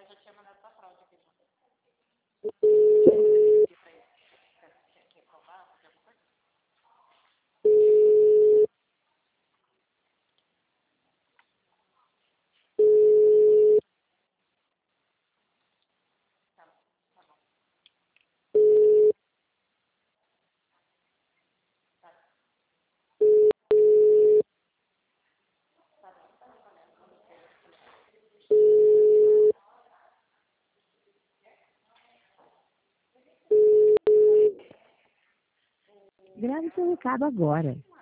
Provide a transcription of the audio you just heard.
já tinha mandado pra fraude aqui já. Quer roubar? Fazer alguma coisa? Tá bom. Tá bom. Tá. Grave seu recado agora.